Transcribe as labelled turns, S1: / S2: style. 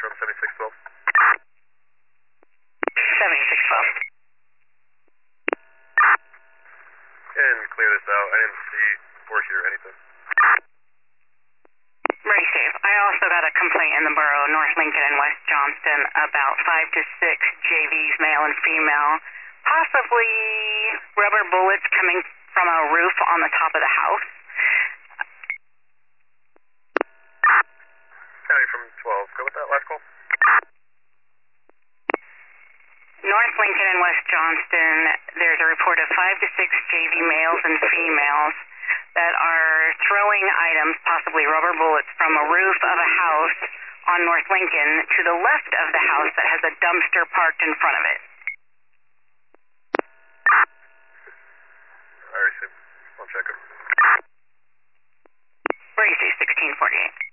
S1: from 7612.
S2: 7612.
S1: And clear this out. I didn't see or hear anything.
S2: Very safe. I also got a complaint in the borough, North Lincoln and West Johnston, about 5 to 6 JVs, male and female, possibly rubber bullets coming from a roof on the top of the house.
S1: County from 12. Go with that last call.
S2: North Lincoln and West Johnston, there's a report of 5 to 6 JV males and females that are throwing items, possibly rubber bullets, from a roof of a house on North Lincoln to the left of the house that has a dumpster parked in front of it.
S1: I received. I'll check it.
S2: Where you say 1648?